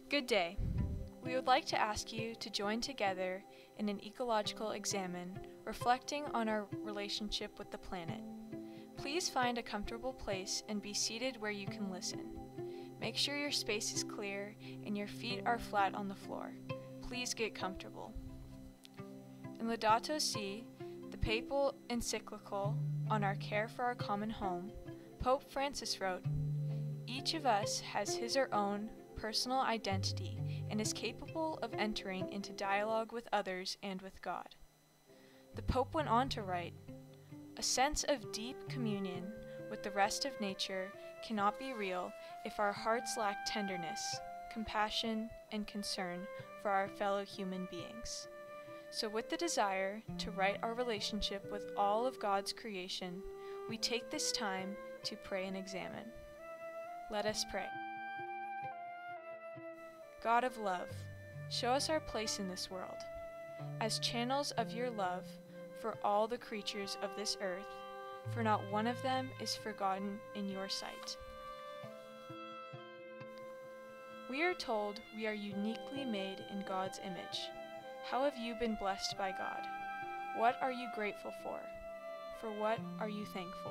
Good day. We would like to ask you to join together in an ecological examine reflecting on our relationship with the planet. Please find a comfortable place and be seated where you can listen. Make sure your space is clear and your feet are flat on the floor. Please get comfortable. In Laudato Si, the papal encyclical on our care for our common home, Pope Francis wrote, "Each of us has his or own personal identity and is capable of entering into dialogue with others and with God." The Pope went on to write, "A sense of deep communion with the rest of nature cannot be real if our hearts lack tenderness, compassion, and concern for our fellow human beings." So with the desire to right our relationship with all of God's creation, we take this time to pray and examine. Let us pray. God of love, show us our place in this world. As channels of your love for all the creatures of this earth, for not one of them is forgotten in your sight. We are told we are uniquely made in God's image. How have you been blessed by God? What are you grateful for? For what are you thankful?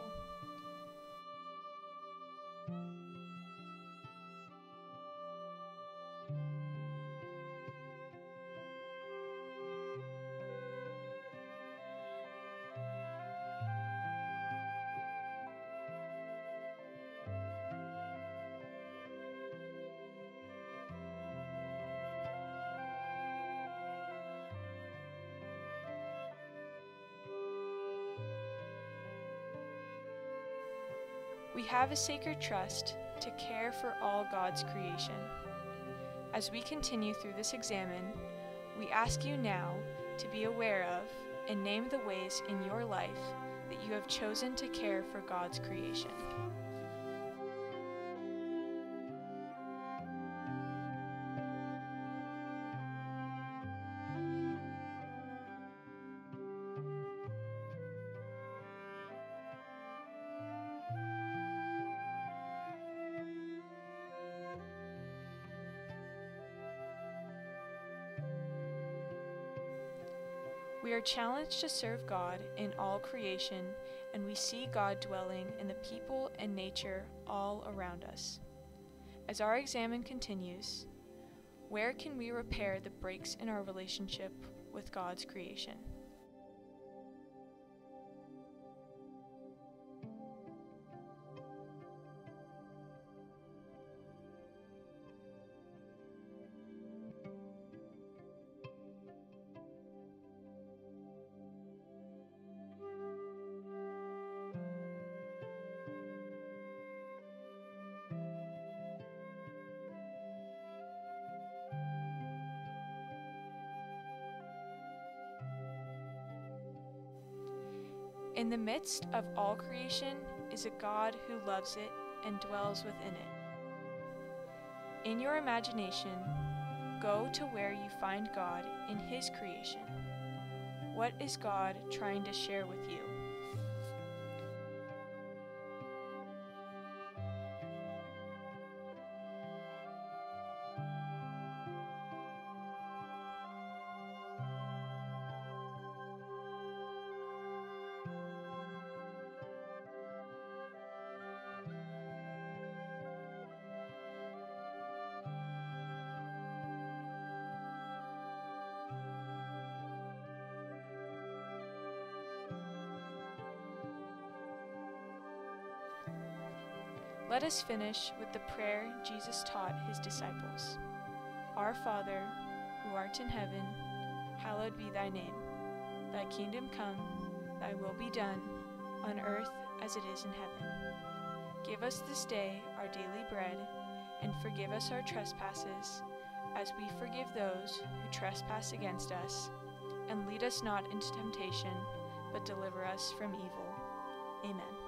We have a sacred trust to care for all God's creation. As we continue through this examine, we ask you now to be aware of and name the ways in your life that you have chosen to care for God's creation. We are challenged to serve God in all creation, and we see God dwelling in the people and nature all around us. As our examine continues, where can we repair the breaks in our relationship with God's creation? In the midst of all creation is a God who loves it and dwells within it. In your imagination, go to where you find God in His creation. What is God trying to share with you? Let us finish with the prayer Jesus taught His disciples. Our Father, who art in heaven, hallowed be thy name. Thy kingdom come, thy will be done, on earth as it is in heaven. Give us this day our daily bread, and forgive us our trespasses, as we forgive those who trespass against us. And lead us not into temptation, but deliver us from evil. Amen.